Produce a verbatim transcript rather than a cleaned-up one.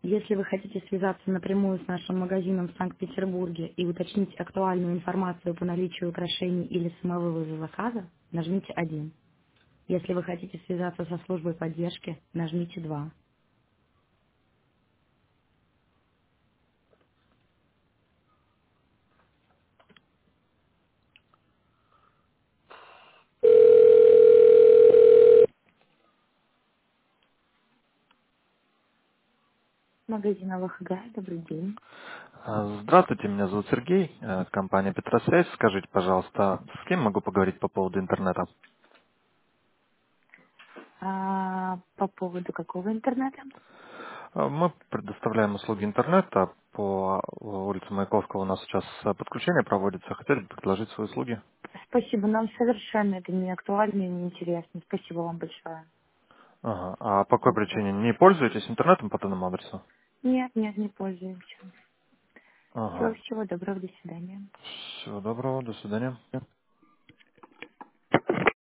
Если вы хотите связаться напрямую с нашим магазином в Санкт-Петербурге и уточнить актуальную информацию по наличию украшений или самовывоза заказа, нажмите один. Если вы хотите связаться со службой поддержки, нажмите два. Магазин АВХГ, добрый день. А, Здравствуйте, меня зовут Сергей, э, компания Петросвязь. Скажите, пожалуйста, с кем могу поговорить по поводу интернета? А по поводу какого интернета? Э, Мы предоставляем услуги интернета по э, улице Маяковского. У нас сейчас э, подключение проводится. Хотели бы предложить свои услуги. Спасибо, нам совершенно это не актуально и не интересно. Спасибо вам большое. Ага. А по какой Вот. причине? Не пользуетесь интернетом по данному адресу? Нет, нет, не пользуемся. Всего, Ага. всего доброго, до свидания. Всего доброго, до свидания.